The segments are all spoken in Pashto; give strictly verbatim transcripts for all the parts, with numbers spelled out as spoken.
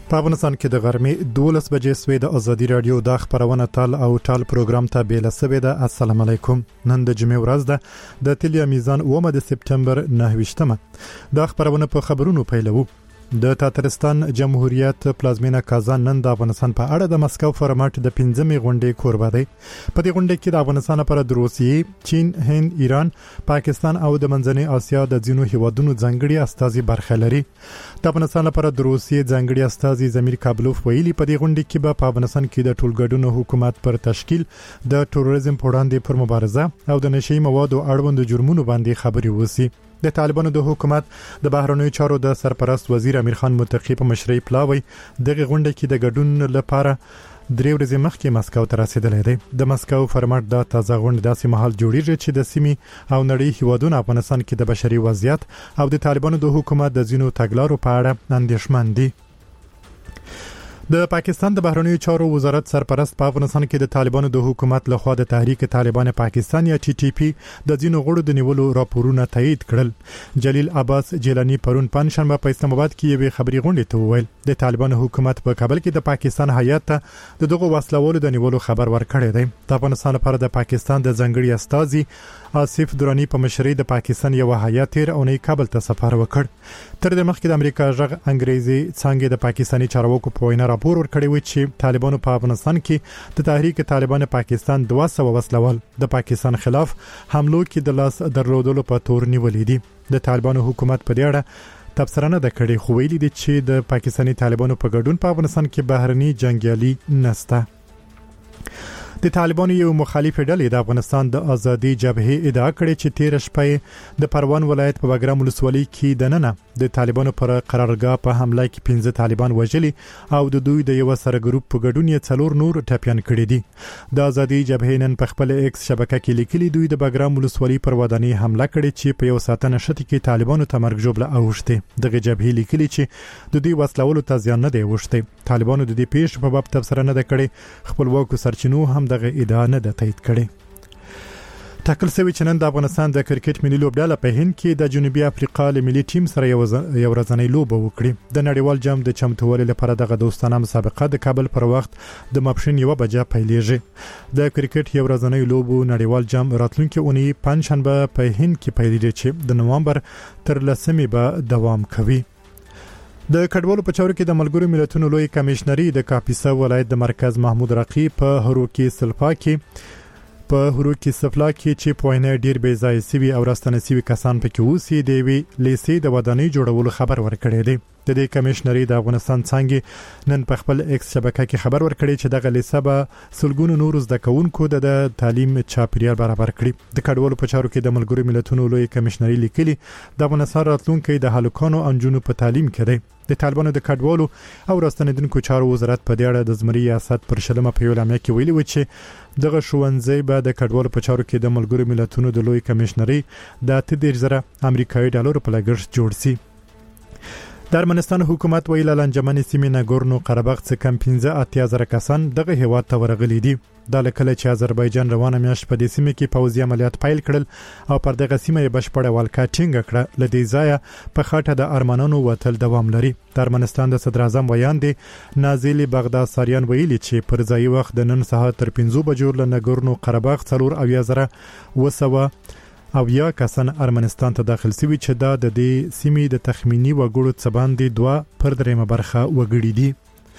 په افغانستان کې د غرمې دولس بجې سوي د ازادي رادیو د خبرونه تال او ټال پروګرام ته بیل سوي ده. السلام علیکم. نن د جمعې ورځ ده د تلیا میزان اومه د سپټمبر نهه ویشتمه. د خبرونه په خبرونو پیلو. د تاترستان جمهوریت پلازمینه کازان نن د افغانستان په اړه د مسکو فورمات د پنځمې غونډې کوربه دی. په دې غونډې کې د افغانستان لپاره د روسیې، چین، هند، ایران، پاکستان او د منځنۍ اسیا د ځینو هیوادونو ځانګړي استازي برخه لري. د افغانستان لپاره د روسیې ځانګړي استازي زمیر کابلوف ویلي په دې غونډې کې به په افغانستان کې د ټولګډونو حکومت پر تشکیل، د تروریزم په وړاندې پر مبارزه او د نشئی موادو اړوند جرمونو باندې خبري وسی. د طالبانو د حکومت د بهرنیو چارو د سرپرست وزیر امیر خان متقی په مشرۍ پلاوی دغه غونډه کې د ګډون لپاره درې ورځې مخکې مسکو ته رسیدلی دی. د مسکو فورمات د تازه غونډې داسې مهال جوړیږي چې د سیمې او نړۍ هیوادونو افغانستان کې د بشري وضعیت او د طالبانو د حکومت د ځینو تګلارو په اړه اندېښمن دي. د پاکستان د بهرنیو چارو وزارت سرپرست په افغانستان کې د طالبانو د حکومت لخوا د تحریک طالبان پاکستان یا ټي ټي پی د ځینو غړو د نیولو راپورونه تایید کړل. جلیل عباس جیلانی پرون پنځشنبه په اسلام آباد کې یوه خبري غونډه ته وویل د طالبانو حکومت په کابل کې د پاکستان هیات ته د دغه وسلوالو د نیولو خبر ورکړی دی. د افغانستان لپاره د پاکستان د ځانګړي استازي آصف درانی په مشرۍ د پاکستان یو هیات تیر اونۍ کابل ته سفر وکړ. تر دې مخکې د امریکا ژغ انګریزي څنګه د پاکستاني چارواکو په وینا راپور ورکړی و چې طالبانو په افغانستان کې د تحریک طالبان پاکستان دوه سوه وسلوال د پاکستان خلاف حملو کې د لاس درلودلو په تور نیولې دي. د طالبانو حکومت په دې اړه تبصره نه کړې، خو ویلي دي چې د پاکستاني طالبانو په ګډون په افغانستان کې بهرني جنگیالي نسته. د طالبانو یو مخالف ډلې د افغانستان د ازادي جبهه ادعا کړې چې تیر شپه د پروان ولایت په بګرام ولسوالۍ کې د ننه د طالبانو پر قرارګاه په حمله کې پنځه طالبان وژلي او د دوی د یو سره ګروپ په ګډون یې څلور نور ټپيان کړي دي. د ازادي جبهه نن په خپل ایکس شبکه کې لیکلي دوی د بګرام ولسوالۍ پر ودانۍ حمله کړې چې په یو ساتنه شت کې طالبانو ته مرګ جوړه اوښته. دغه جبهه لیکلي چې د دوی وسلوالو ته ځان نه دی وښته. طالبانو د دې پیښ په باب تبصره نه کړې، خپلواکو سرچینو هم دغه ادعا نه ده تایید کړې. ټاکل شوی چې نن د افغانستان د کرکټ ملي لوبډله په هند کې د جنوبي افریقا له ملي ټیم سره یو یو ورځنۍ لوبه وکړي. د نړیوال جام د چمتووالي لپاره دغه دوستانه مسابقه د کابل پر وخت د ماپښین یو بجې پیلېږي. د کرکټ یو ورځنۍ لوبو نړیوال جام راتلونکي اونۍ پنځشنبه په هند کې پیلېږي چې د نوامبر تر لسمې به دوام کوي. د کډوالو په چارو کې د ملګرو ملتونو لوی کمشنري د کاپیسا ولایت د مرکز محمود رقی په هروکی سلفا کې په هروکی سفلا کې چې په وینه ډیر بې ځای سوي او راستنه سوي کسان پکې اوسي دی وی لیسي د ودانۍ جوړولو خبر ورکړی دی. د دې کمشنري د افغانستان څنګه نن په خپل ایکس شبکه کې خبر ورکړی چې دغه لیسه به سلګونو نور زده کوونکو د تعلیم چاپیریال برابر کړي. د کډوالو په چارو کې د ملګرو ملتونو لوی کمشنري لیکلي د افغانستان راتلونکي د هلکانو او نجونو په تعلیم کې دی. د طالبانو د کډوالو او راستنیدونکو چارو وزارت په دې اړه د زمري ریاست پر شلمه په اعلامیه کې ویلي و چې دغه ښوونځی به د کډوالو په چارو کې د ملګرو ملتونو د لوی کمشنري د اته دېرش زره امریکایي ډالرو په لګښت جوړ شي. د ارمنستان حکومت ویل لنجمن سیمې ناګورنو قرهباغ څخه کم پنځه اتیا زره کسان دغه هیواد ته ورغلي دي. د لکه چې آذربایجان روانه میاشت په دې سیمه کې پوځي عملیات پیل کړل او پر دغه سیمه یې بشپړه والکا ټینګ کړه. لدې ځای په خاطر د ارمنانو وتل دوام لري. د ارمنستان د صدر اعظم ویان دی نازل بغداد ساریان ویلي چې پر ځای وخت د نن سهار تر پنځه بجو له ناګورنو قرهباغ څلور اویا زره وسوه او یا کسان ارمنستان ته داخل شوي چې دا د دې سیمې د تخمینی وګړو څخه باندې دوه پر دریمه برخه وګړي دي.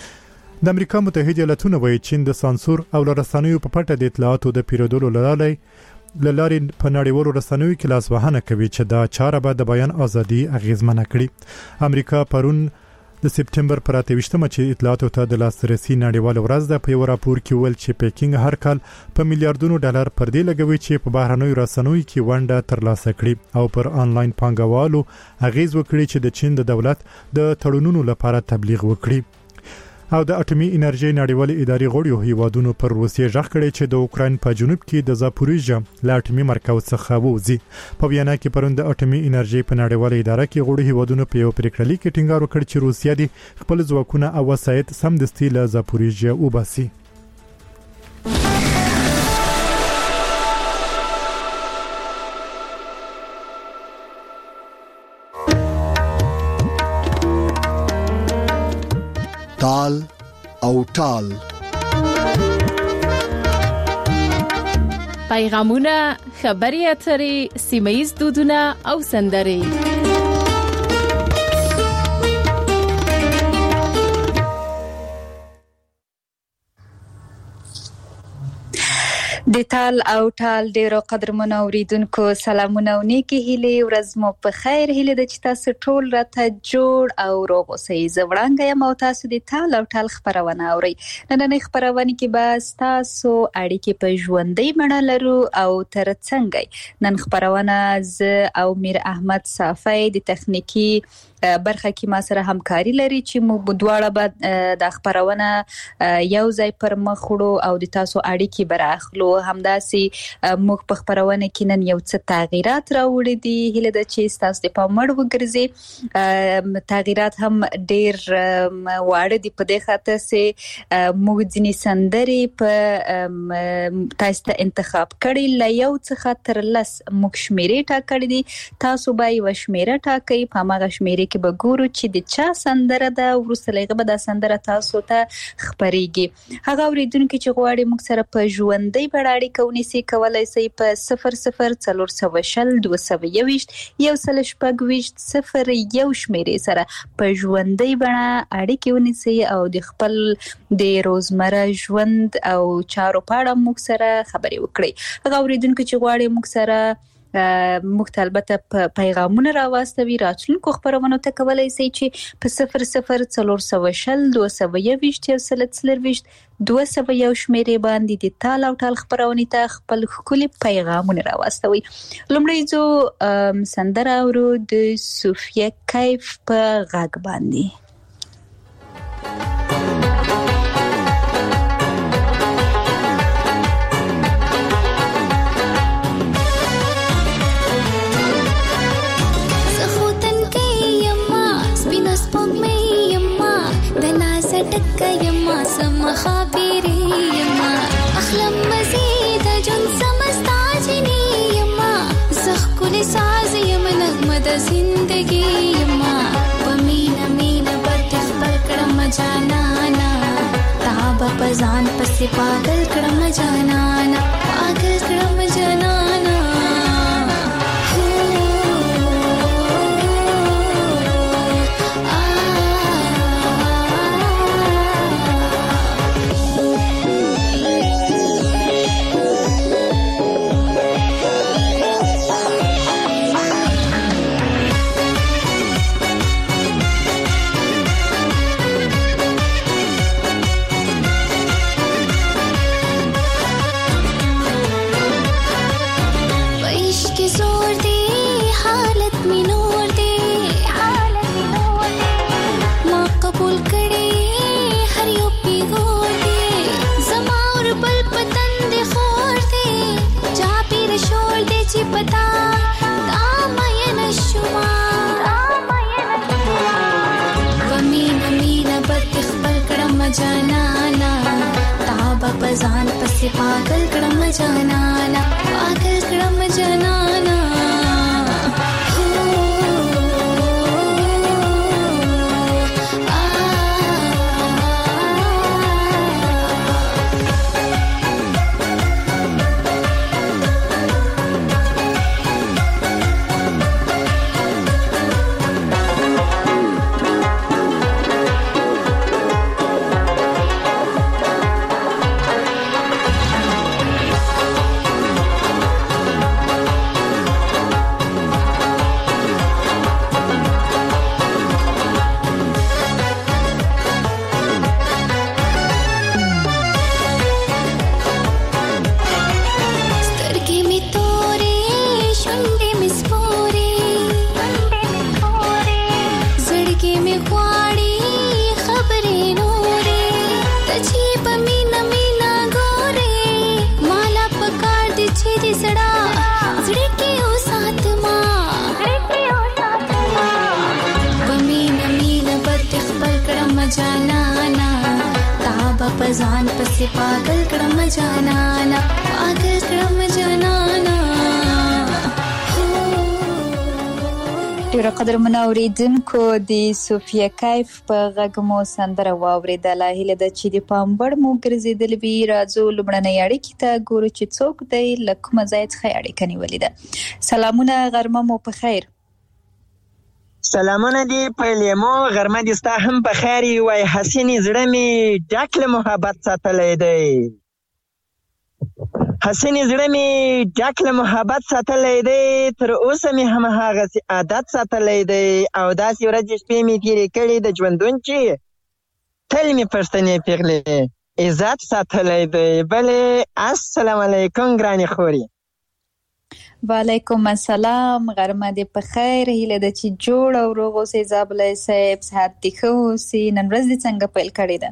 د امریکا متحده ایالاتونو وایي چین د سانسور او رسنیو په پټه د اطلاعاتو د پیرودلو لړۍ لارې په نړیوالو رسنیو کې لاس وهنه کوي چې دا چاره به د بیان ازادي اغیزمنه کړي. امریکا پرون د سپټمبر پر اته ویشتمه چې اطلاعاتو ته د لاسرسي نړیوال ورځ د په یو راپور کې ویل چې پیکینګ هر کال په میلیارډونو ډالر پر دې لګوي چې په بهرنیو رسنیو کې ونډه ترلاسه کړي او پر آنلاین پانګوالو اغیز وکړي چې د چین د دولت د تړونونو لپاره تبلیغ وکړي. او د اټومي انرژي نړیوال اداري غړیو هیوادونو پر روسیې ژغ کړی چې د اوکراین په جنوب کې د زاپوریژیا لا اټومي مرکز څخه ووځي. په وینا کې پروند د اټومي انرژي په نړیوال اداره کې غړي هیوادونو په یو پریکړه لیک کې ټینګار وکړ چې روسیا د خپل ځواکونه او وسایط سمدستي له زاپوریژیا وباسي. تال او ټال. پیغامونه، خبري اترې، سیمه‌ییز دودونه او سندرې. د تال او ټال ډیرو قدرمنو اوریدونکو سلامونه او نیکی هیله، ورځ مو په خیر. هیله د چې تاسو ټول راته جوړ او روغ اوسئ. زه وړاندې یم او تاسو د تال او ټال خبرونه اورئ. نننۍ خبرونه کې به تاسو اړیکې په ژوندۍ بڼه لرو او ترڅنګ نن خبرونه زه او میر احمد صافی د تخنیکی برخه کې ما سره همکاري لري چې مو دواړه به د خبرونه یو ځای پر مخ وړو او د تاسو اړیکې براخلو. همداسي موږ په خبرونه کې نن یو څه تغیرات راوړي دي. هیله ده چې تاسو د پامړ وګرځي. تغیرات هم ډیر واړه دي په دې خاطر چې موږ ځینې سندرې په تاسو ته انتخاب کړي ل یو څخه تر لس موږ شمیرې ټاکلې دي. تاسو به یو شمیره ټاکئ، په هغه شمیرې کې به ګورو چې د چا سندره ده، وروسته لغه به د سندره تاسو ته خبريږي. هغه اوریدونکو چې غواړي موږ سره په ژوندۍ بړاړي کوي سي کولای سي په صفر صفر څلور سوه شل دوه سوه یوویشت یو سل شپږ ویشت صفر یو شمیرې سره په ژوندۍ بڼه اړیکې ونیسي او د خپل د روزمره ژوند او چارو په اړه موږ سره خبرې وکړي. هغه اوریدونکو چې غواړي موږ سره موږ البته پیغامونه راوستوي، راتلونکو خبرونو ته کولای شي چې په صفر صفر څلور سوه شل دوه سوه یوویشت یو سل څلورویشت دوه سوه یو شمیرې باندې د تال او ټال خبرونه ته خپل ښکلي پیغامونه راوستوي. لومړی زه سندره اورو د صوفیه کیف په غږ باندې. یما سم خابری یما اخلم مزید جن سمستا جنی یما زخ کل ساز یم نغمه د زندگی یما پمینا مینا بد خبر کړم جانانا تاب پزان پس پاگل کړم جانانا پاگل کړم جانانا. جانانا تاب پزان پس پاگل کړم جانانا پاگل کړم جانانا. پزان پس پاگل کړم جانانا پاگل کړم جانانا. ډیره قدرمنه اوریدونکو د صوفیا کیف په غږ مو سندره واوریدله. هیله ده چې د پام وړ مو ګرځېدلې وي. راځو لومړنۍ اړیکې ته ګورو چې څوک دی، له کومه ځای څخه اړیکه نیولې ده. سلامونه، غرمه مو په خیر. سلامونه دی پیلېمو، غرمه دې ستا هم په خیر وای. حسینې زړه مې ډک له محبت ساتلی دی، حسینې زړه مې ډک له محبت ساتلی دی، تر اوسه مې هم هغسې عادت ساتلی دی، او داسې ورځې شپې مې تېرې کړي د ژوندون چې تل مې پښتنې پیغلې عزت ساتلی دی. بلې السلام علیکم ګرانې خورې. وعلیکم السلام، غرمه دې په خیر. هیله ده چې جوړ او روغ اوسې زابلۍ صاحب، صحت دې ښه اوسي. نن ورځ دې څنګه پیل کړې ده؟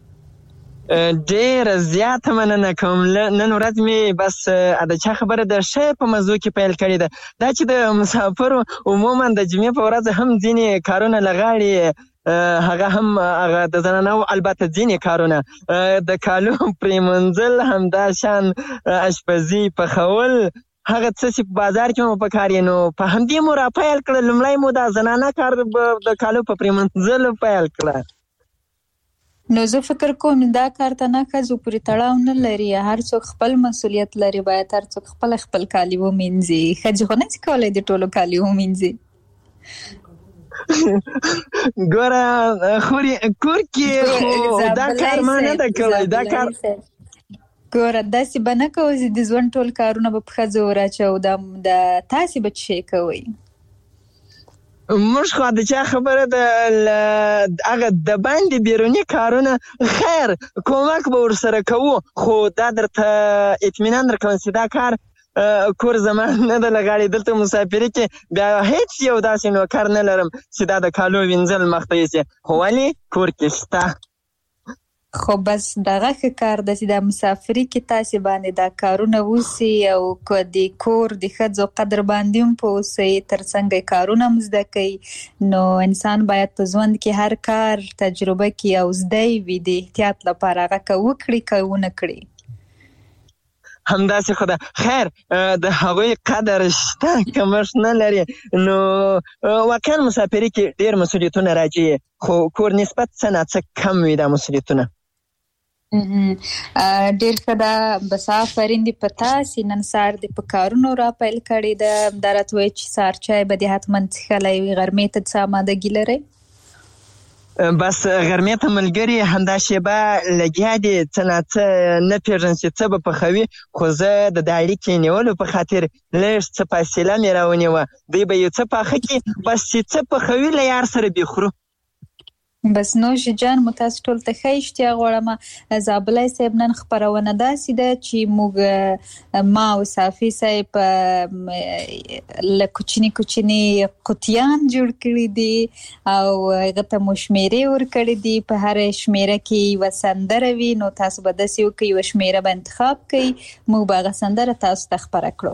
ډېره زیاته مننه کوم. نن ورځ مې بس د چا خبره د ښه په موضوع کې پیل کړې ده. دا چې د مسافرو عموما د جمعې په ورځ هم ځینې کارونه لغاړي، هغه هم هغه د زنانو البته ځینې کارونه د کالو پرېمنځل، همدا شان اشپزي پخول، هغه څه چې په بازار کې مو په کار یې، نو په همدې مو را پیل کړه. لومړی مو دا زنانه کار د کالو په پرېمنځلو پیل کړه. نو زه فکر کوم دا کار ته نه ښځو پورې تړاو نه لري، هر څوک خپل مسؤلیت لري، باید هر څوک خپل خپل کالي ومینځي. ښځې خو نه شي کولی د ټولو کالي ومینځي. ګوره خوري کور کې خو دا کار ما نه ده کړی. دا کار ګوره داسې به نه کوو چې د ژوند ټول کارونه به په ښځو وراچوو. دا تاسې به څه شی کوئ؟ موږ خو د چا خبره د هغه د باندې بیروني کارونه خیر کومک به ورسره کوو، خو دا درته اطمینان درکوم چې دا کار کور زما نه ده لغاړې. دلته مسافري کې بیا هیڅ یو داسې نوکر نه لرم چې دا د کالو وینځل مخته یوسي، خو ولې کور کې شته. خو بس دغه ښه کار ده چې د مسافري کې تاسې باندې دا کارونه وسي، او د کور د ښځو قدر باندې هم پوهسئ، تر څنګه کارونه هم زده کوي. نو انسان باید په ژوند کې هر کار تجربه کړي او زده یې وي د احتیاط لپاره، هغه که وکړي که ونه کړي. همداسې خو ده. خیر د هغوی قدر شته کمښت نه لري. نو واقعا مسافري کې ډېر مسؤلیتونه راځي، خو کور نسبت څه نه څه کم وي دا مسؤلیتونه. ډېر ښه ده. بس آفرین دې په تاسې. نن سهار دې په کارونو را پیل کړې ده. دا راته وایي چې سهار چای به دې حتما څښلی وي. غرمې ته څه امادګي لرئ؟ بس غرمې ته ملګري همدا شیبه لګیا دي، څه نه څه نه پېژنم چې څه به پخوي، خو زه د دا اړیکې نیولو په خاطر لږ څه فاصله مې راونیوه. دوی به یو څه پاخه کړي، بس چې څه پخوي له یار سره بېخورو. بس نوش جان، مو تاسو ټول ته ښه اشتیا غواړم. زابلۍ صاحب نن خپرونه داسې ده چې موږ ما او صافي صاحب له کوچني کوچني قطیان جوړ کړي دي او هغه ته مو شمیرې ورکړي دي. په هره شمیره کې یوه سندره وي، نو تاسو به داسې وکړئ یوه شمیره به انتخاب کړئ، موږ به هغه سندره تاسو ته خپره کړو.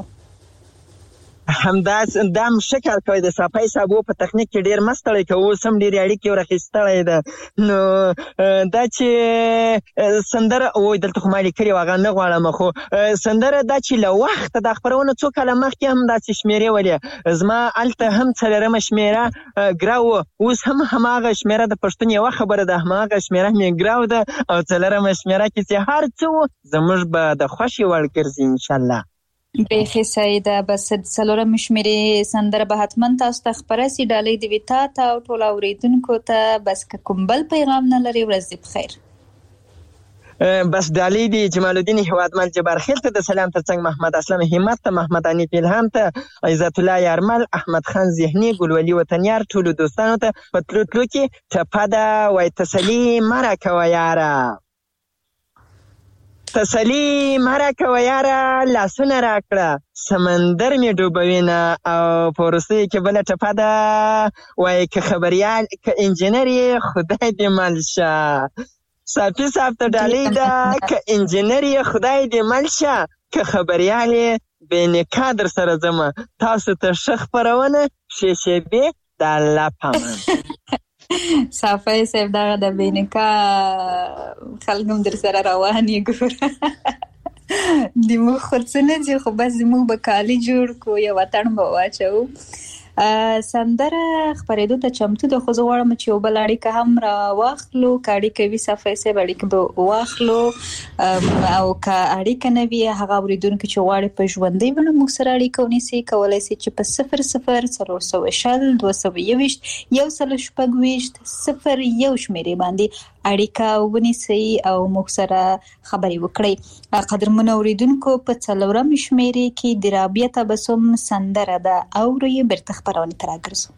همداس دا هم ښه کار کوي. د صافی صاحب په تخنیک کې ډېر مستړی کوي، اوس هم ډېرې اړیکې ورخیستلی ده. نو دا چې سندره وایي دلته خو ما لیکلې وه، هغه نه غواړم، خو سندره دا چې له وخته دا خپرونه څو کاله مخکې هم داسې شمېرې ولې زما هلته هم څلورمه شمېره ګراو وه، اوس هم هماغه شمېره د پښتون یوه خبره ده، هماغه شمېره مې ګراو ده، او څلورمه شمېره کې چې هر څه و زموږ به د خوښې وړ ګرځي انشاءالله. بیخي صحیح ده. بس څلورمې شمېرې سندره به حتما تاسو ته خپره سي. ډالۍ دې وي تا ته او ټولو اورېدونکو ته. بس که کوم بل پیغام نه لري، ورځ دې په خیر. بس ډالۍ دي جمال الدین هیوادمل جبار خیل ته د سلام ترڅنګ محمد اسلم همت ته، محمد انیف الهام ته، عزت الله یارمل، احمد خان ذهني، ګلولي وطنیار، ټولو دوستانو ته په تلو تلو کې ټپه ده وایي تسلي مه راکوه یاره، تسلي مه راکوه یاره، لاسونه راکړه سمندر مې ډوبوینه. او په وروستیو کې بله ټپه ده وایي که خبریال که انجینر یې خدای دې مل شه. صافي صاحب ته ډالۍ ده که انجینر یې خدای دې مل شه، که خبریال یې بې نکاح در سره ځمه. تاسو ته ښه خپرونه، ښې شېبې د الله پامان. صافی صاحب دغه د بې نکاح خلک هم در سره روان یې ګوره. د موږ خو څه نه ځي، خو بس زموږ به کالي جوړ کړو، یو اتڼ به واچوو. سندره خبرېدو ته چمتو د خو زغړم چې وبل اړیکه هم را واخلو کاړي کوي صفه سه اړیکه به واخلو او کا اړیکه نوي هغه اوریدونکو چې غواړي په ژوندۍ باندې مو سره اړیکه ونیسي کولای شي چې په صفر صفر څلور سوه شل دوه سوه یوویشت یو سل شپږ ویشت صفر یو شمیرې باندې اړیکه ونیسي او مو سره خبري وکړي. قدرمن اوریدونکو په څلورم شمیرې کې د رابعه تبسم سندره ده او ری برته خبرونه تراګرځو.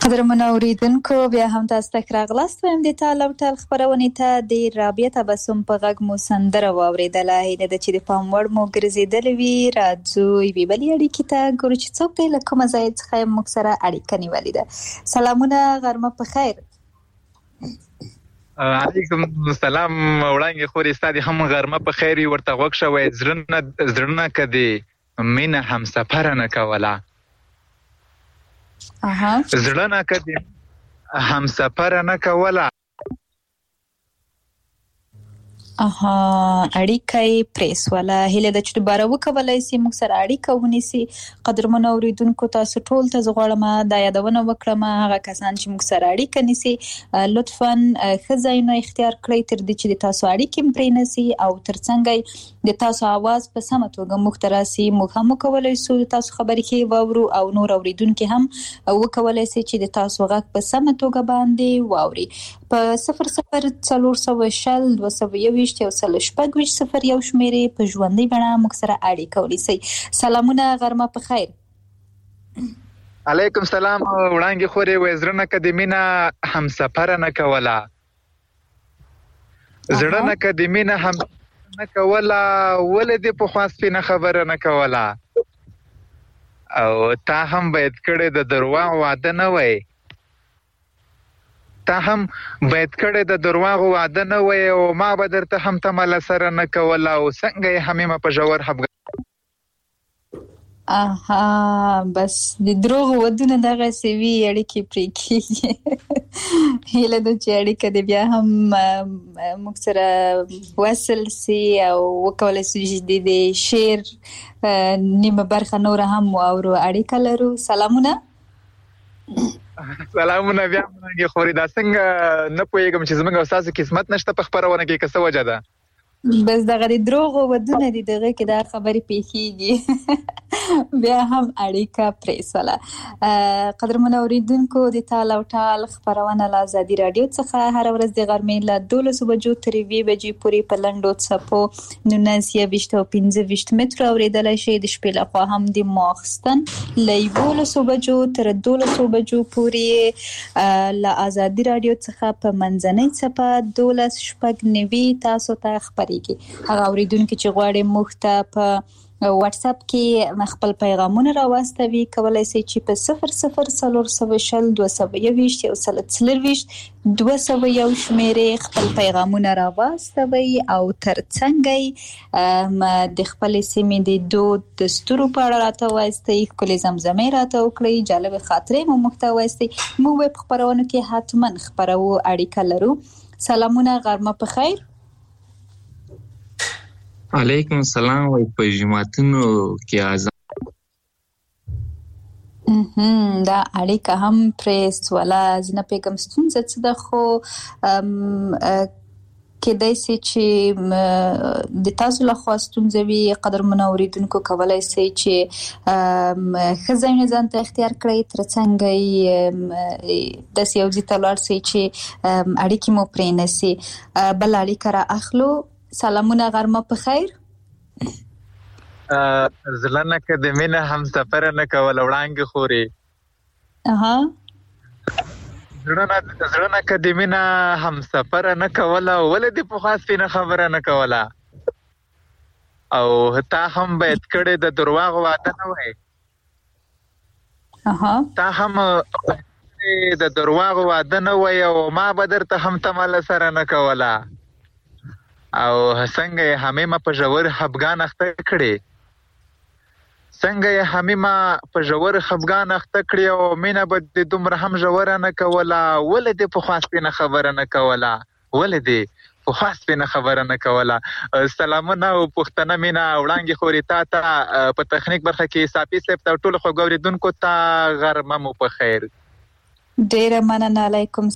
قدرمن اوریدونکو بیا هم تاسو ته راغلاست وایم د تعال او تعال خبرونه ته د رابعه تبسم په غږ مو سندره واوریدله هیله ده چې د پام وړ مو ګرځېدلې وي. راځو یوې بلې اړیکې ته ګورو چې څوک دی له کومه ځایه څخه موږ سره اړیکه نیولې ده. سلامونه، غرمه په خیر. علیکم السلام وړانګې خورې ستا دې هم غرمه په خیر وي. ورته غوږ شوی زړه که دې مینه همسفره نه کوله، زړه نه که دې همسفره نه کوله. اها اړیکه یې پریسوله. هیله ده چې دوباره وکولای شي موږ سره اړیکه ونیسي. قدرمنو اوریدونکو تاسو ټول ته زه غواړم دا یادونه وکړم هغه کسان چې موږ سره اړیکه نیسي لطفاً ښه ځایونه اختیار کړئ تر دې چې د تاسو اړیکې هم پرې نسي او ترڅنګ د تاسو आवाज په سمه توګه موږ ته راسي. موږ هم وکولای شو د تاسو خبرې کې واورو او نور اوریدونکي هم وکولای شي چې د تاسو غږ په سمه توګه باندې واوري. په صفر صفر څلور سوه شل دوه سوه یوویشت یو سل شپږ ویشت صفر یو شمېرې په ژوندۍ بڼه موږ سره اړیکه ونیسئ. سلامونه، غرمه په خیر. علیکم سلام وړانګې خورې. وایي زړه نه که د مینه همسفره نه کوله، زړه نه که د مینه هم نه کوله، ولې دې پخوا سپینه خبره نه کوله. او تا هم باید کړې د درواغ وعده نه وای، تا هم باید کړې د درواغو وعده نه وای او ما به درته هم تمه له سره نه کوله. او څنګه یې همېمه په ژور خفګان. اها بس د دروغ ودونه دغسې وي اړیکې پرې کېږي. هیله ده چې اړیکه دې بیا هم موږ سره وصل سي او وکولی سي چې د شعر نیمه برخه نوره هم واورو. اړیکه لرو. سلامونه. سلامونه بیا وړانګې خورې. دا څنګه نه پوهېږم چې زموږ او ستاسو قسمت نشته په خپرونه کې که څه وجه ده؟ بس دغه د دروغو ودونه دي دغه کې دا خبرې پیښیږي. بیا هم اړیکه پریسوله. قدرمنو اوریدونکو د تعال او تعال خبرونه له ازادي راډیو څخه هر ورځ د غرمې له دولسو بجو تر یوې بجې پورې په لنډو څپو نولس یوویشت او پنځه ویشت متره اورېدلی شئ. د شپې لخوا هم د ماخستن له یولسو بجو تر دولسو بجو پورې له ازادي راډیو څخه په منځنۍ څپه دولس شپږ نوي تاسو ته خبرې هغه اوریدونکي چې غواړي موږ ته په واتس اپ کې خپل پیغامونه راواستوي کولای شي چې په صفر صفر څلور سوه شل دوه سوه یوویشت یو سل څلرویشت دوه سوه یو شمېرې خپل پیغامونه راواستوي او ترڅنګ د خپلې سیمې د دود دستورو په اړه راته ووایستئ، ښکلې زمزمې راته وکړئ، جالبې خاطرې مو موږ ته ووایستئ. موږ به په خپرونو کې حتما خپروو. اړیکه لرو. سلامونه، غرمه په خیر. علیکم السلام. وای په جماعتونو کې آزاد دا اړیکه هم پریسوله. زه نه پوهېږم ستونزه څه ده خو کېدای شي چې د تاسو لخوا ستونزه وي. قدرمنو اوریدونکو کولی شئ چې ښه ځایونه ځان ته اختیار کړئ ترڅنګ داسې یو ځای ته ولاړ شئ چې اړیکې مو پرې نسي. بله اړیکه را اخلو. سلامونه، غرمه په خیر. زړه نه که د مینه همسفره نه کوله وړانګې خورې. اها زړه نه که د مینه همسفره نه کوله، ولې دې پخوا سپینه خبره نه کوله. او تا هم باید کړې د درواغو وعده نه وای، تا هم د درواغو وعده نه وای او ما به درته هم تمه له سره نه کوله. او څنګه یې همېمه په ژور خفګان اخته کړې، څنګه یې همېمه په ژور خفګان اخته کړې او مینه به دې دومره هم ژوره نه کوله. ولې دې پخوا سپینه خبره نه کوله، ولې دې پخوا سپینه خبره نه کوله. سلامونه او پښتنه مینه وړانګې خورې تا ته په تخنیک برخه کې صافي صاحب ته ټولو خوږو اورېدونکو ته غرمه مو په خیر. ډېره مننه. علیکم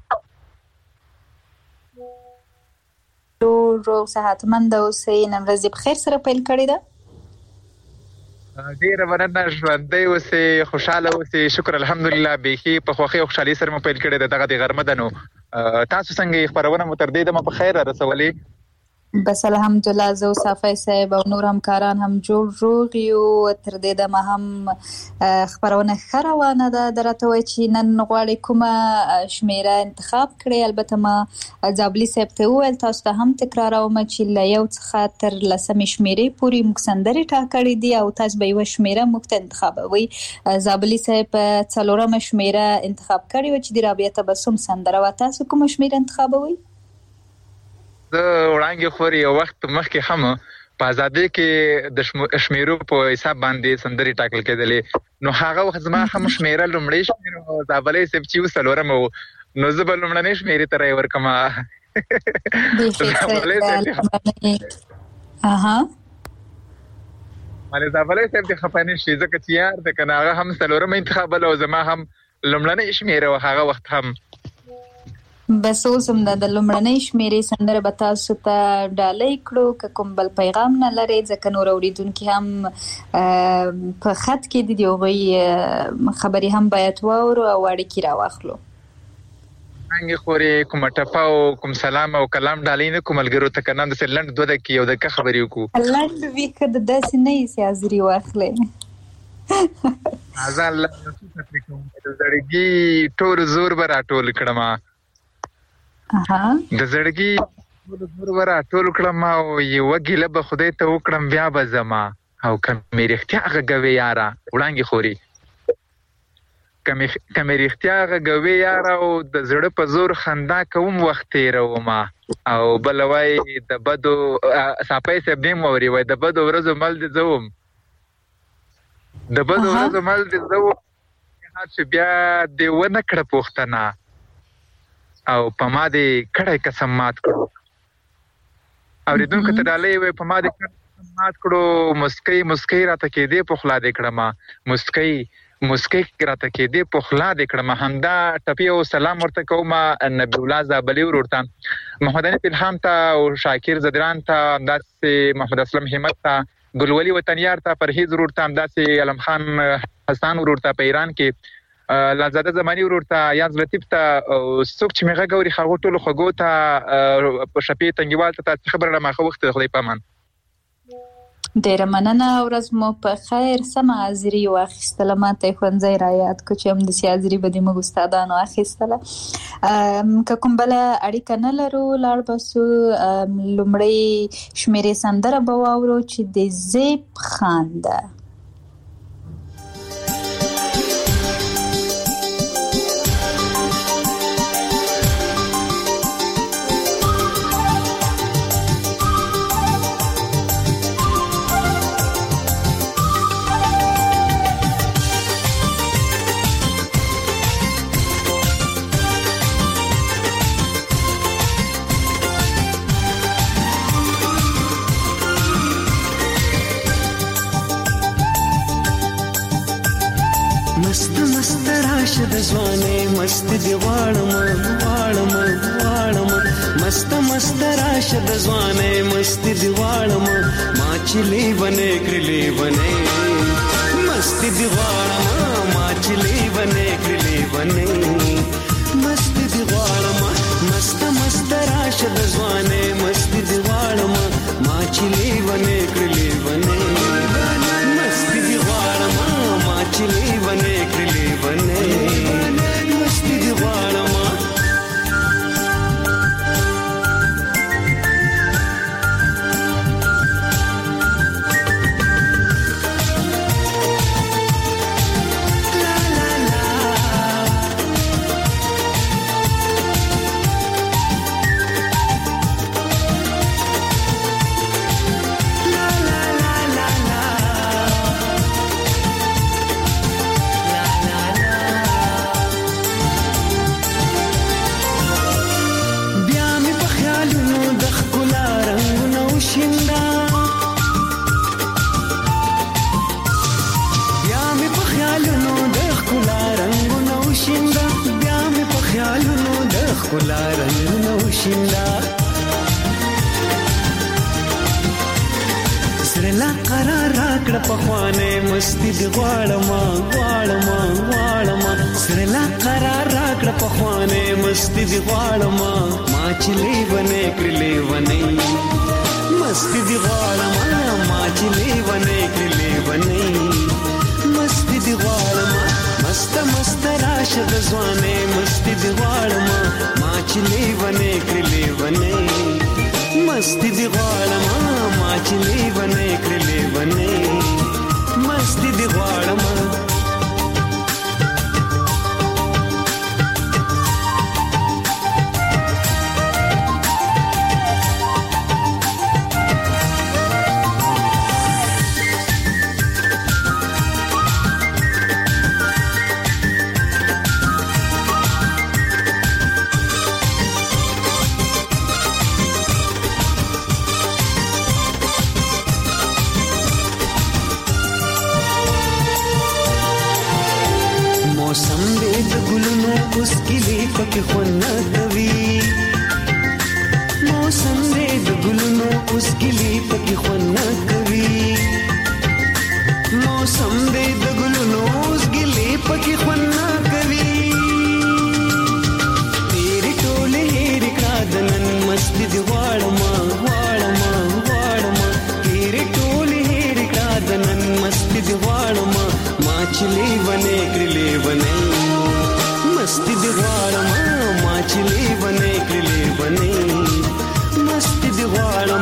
روغ صحتمند اوسئ. نن ورځ دې په خیر سره پیل کړې ده. ډېره مننه. ژوندی اوسئ، خوشحاله اوسئ. شکر الحمدلله. بیخي په خوښۍ او خوشحالۍ سره مو پیل کړې ده دغه د غرمه ده. نو تاسو څنګه یې خپرونه مو تر دې دمه په خیر را رسولې؟ بس الحمدلله زه صافي صاحب او نور همکاران هم جوړ روغ یو تر دې دمه هم خبرونه خروانه ده درته وای چې نن غواړي کومه شمیره انتخاب کړي. البته ما زابلی صاحب ته وویل تاسو ته هم تکراروم چې له یو څخه تر لسمې شمیرې پورې موږ سندرې ټاکلې دي او تاسو به یو شمیره موږ ته انتخابوي. زابلی صاحب څلورمه شمیره انتخاب کړي و چې د رابعه تبسم سندره و. تاسو کومه شمیره انتخابوي؟ د وړاندې خوري یو وخت مخکې هم په ازادي کې د شمیرو په حساب باندې سندري ټاکل کېدلې، نو هغه وخت زما هم شمیره لومړی شمیره او زابلې سب چې وسلورم نو زه به لومړنۍ شمیرې ته ورکم. اها مالې زابلې سب د خپانې شي ځکه چې یار د کنه هغه هم سلورم انتخاب له زما هم لومړنۍ شمیره او هغه وخت هم بس اوس هم د لومړنۍ شمیرې سندره به تاسو ته ډالۍ کړو که کوم بل پیغام نه لري ځکه نور اوریدونکي هم په خط کې دي هغوی خبرې هم باید واورو او اړیکې راواخلو. څنګه خوري کوم ټپه او کوم سلام او کلام ډالۍ نه کوم ملګرو ته کنه د سلند دوه دقیقې یو دقیقه خبرې وکړو. لند ویکه د داسې نه یې سیازري واخلې ازان الله نصیحت کوم د زړګي ټول زور به راټول کړم. اها د زړګي ټول زور به راټول کړم او یو ګیله به خدای ته وکړم بیا به زما او کمې رښتیا غږوي یاره وړاندې خوري کمې رښتیا غږوي یاره او د زړه په زور خندا کوم وخت تېروم او بل وای د بدو صافي صاحب دې موري وای د بدو ورځو مل دې زوم د بدو ورځو مل دې زوم چې بیا دې ونه کړه پوښتنه او په ما دې کړه قسم مات کړو اوریدونکو ته ډالۍ وای په ما دې قسم مات کړو مسکی مسکی راته کې دې په خلا دې کړم مسکی مسکی راته کې دې په خلا دې کړم. همدا ټپي او سلام ورته کوم نبی الله زابلی ورته محمد انیس الهام ته او شاکر زدران ته همداسې محمد اسلم همت ته ګلولي وطنیار ته پرهیز ورته همداسې علم خان حسن ورته په ایران کې لازاده زمانی ورته یاز لطیف ته څوک چې میغه ګوري خو ټول خوګو ته په شپې تنګیوال ته خبره را مخه وخت خدای پامان. ډیره مننه ورځ مو په خیر. سم حاضری واخیستله ماته خونځای را یاد کو چې هم د سیازري به د موږ استادانو اخیستله. که کوم بل اړیکه نه لرو لاړ بسو لومړی شمیرې سندره به واورو چې د زیب خان ده. د ځوانې مست دی واړم واړم واړم مست مست راشه د ځوانې مست دی واړم ما چلی ونه کړلې ونه مست دی واړم ما چلی ونه کړلې ونه مست دی واړم مست مست راشه د ځوانې مست دی واړم ما چلی ونه کړلې ونه مست دی واړم ما چلی ونه کړلې ونه مستی دی غواړم غواړم غواړم سره لا قرار راکړه په خوانه مستی دی غواړم ما چلی ونه کړلې ونه مستی دی غواړم ما چې لیونی کړې لیونی مستی دی غواړم مست مست راشه د ځوانۍ مستی دی غواړم ما چې لیونی کړې لیونی مستی دی غواړم ما چې لیونی کړې لیونی مستی دی غواړم موسم دې د ګلونو اوس کلی پکې خوند کوي موسم دې د ګلونو اوس کلی پکې خوند کوي موسم دې د ګلونو اوس کلی پکې خوند کوي تیرې ټولې هېرې کړه د نن مستی دې غواړم غواړم غواړم تیرې ټولې هېرې کړه د نن مستی دې غواړم ما چې لیونی کړې لیونی مستی دی غواړم ما چې لیونی کړې لیونی مستی دی غواړم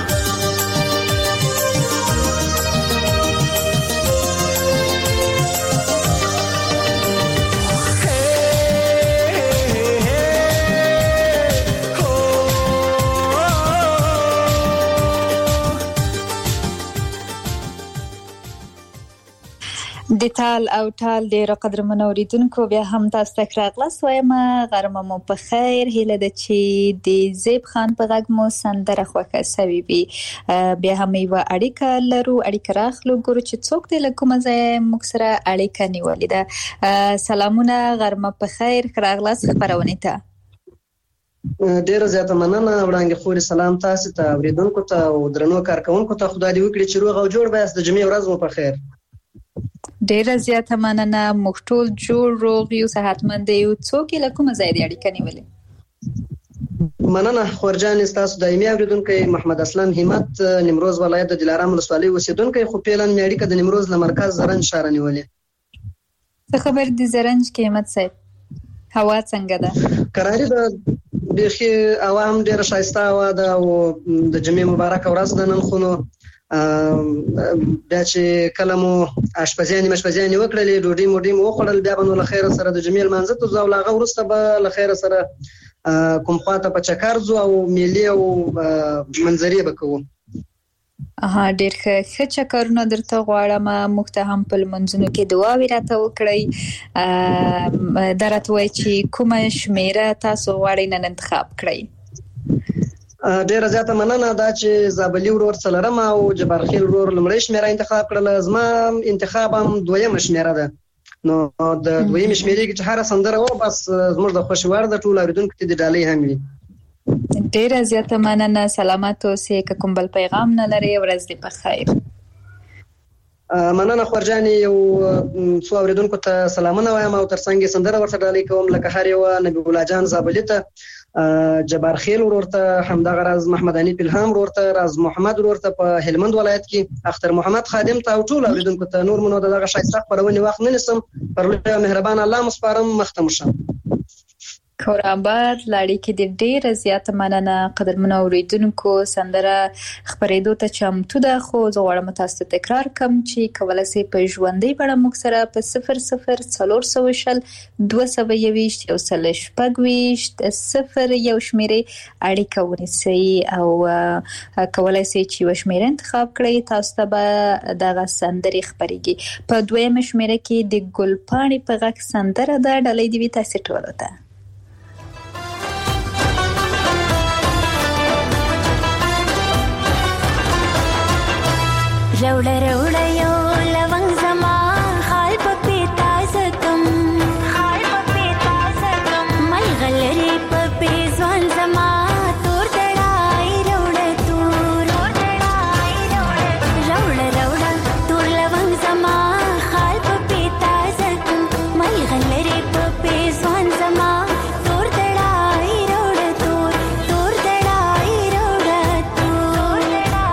د تال او تال ډیر قدرمن اوریدونکو بیا هم تاسو ته راغلاس وایم غرمه مو په خیر هیله ده چې د زیب خان په غږ مو سندره خوښه سوي وي بیا هم یو اړیکه لرو اړیکه راخلو ګورو چې څوک د کومه ځای موږ سره اړیکه نیولې ده سلامونه غرمه په خیر راغلاس خبرونه ته ډیر زیاته مننه وړاندې خوري سلام تاسو ته اوریدونکو ته او درنو کارکونکو ته خدای دې وکړي چې روغ او جوړ به د جمعې ورځ مو په خیر ډیر زیاته مننه موږ ټول جوړ روغ یو صحتمند یو څوک له کومه ځای دی اړیکه نیولې مننه خورجان تاسو دایمي اوریدونکو محمد اسلام همت نیمروز ولایت د دلارام ولسوالۍ اوسیدونکو خو پیلن مې اړیکه د نیمروز له مرکز زرنج ښار نیولې څه خبر دي زرنج کې همت صاحب هوا څنګه ده قراری ده بيخي عوام ډیر شایسته هوا ده او د جمعې مبارک ورځ ده نن خو بیا چې کله مو اشپزیانې مشپزیانې وکړلې ډوډۍ موډۍ مو وخوړل بیا به نو له خیره سره د جمعې لمانځه ته ځو او له هغه وروسته به له خیره سره کوم خواته په چکر ځو او میلې او منظرې به کوو اها ډېر ښه ښه چکرونه درته غواړم موږ ته هم په لمونځونو کې دعاوې راته وکړئ دا راته وایي چې کومه شمېره تاسو غواړئ نن انتخاب کړئ ډیره زیاته مننه دا چې زابلی ورور څلرم او جبارخیل ورور لمړی شمیره انتخاب کړل زما انتخاب هم دویمه شمیره ده نو د دویمه شمیرې کې چې هر سندره و بس زموږ د خوشی وړ د ټول اوریدونکو ته د ډالۍ هم وي ډیره زیاته مننه سلامات اوسئ که کوم بل پیغام نه لري ورځ دې په خیر مننه خورجانې یو څو اوریدونکو ته سلامونه وایم او ترڅنګ سندره ورته ډالۍ کوم لکه هر یو نبی الله جان زابلی ته جبار خیل ورته همدغه راز محمد حنیف الهام ورته راز محمد ورته په هلمند ولایت کې اختر محمد خادم ته او ټول اوریدونکو ته نور مونږ دغه شایسته خبرونه وخت نه نسم پر لوی مهربان الله مسپارم مختم شم کوراباد لاړی کې د ډیره زیاته مننه قدرمنو اوریدونکو سندره خبرېدو ته چمتو ده خو زه غواړم تاسو ته تکرار کوم چې کولای شئ په ژوندۍ بڼه موږ سره په صفر صفر څلور سوه شل دوه سوه یوویشت یو سل شپږ ویشت صفر یو شمېرې اړیکه ونیسئ او کولای شئ چې یو شمېره انتخاب کړئ تاسو ته به دغه سندرې خبرېږي په دویمه شمېره کې د ګلپاڼې په غږ سندره ده ډالۍ دې وي تاسو ټولو ته روڑا روڑا یو لونگ زمان خال پپی تازه کم خال پپی تازه کم مل غلری پپی زوان زمان تور دڑائی روڑا تور تور دڑائی روڑا روڑا روڑا تور لونگ زمان خال پپی تازه کم مل غلری پپی زوان زمان تور دڑائی روڑا تور تور دڑائی روڑا تور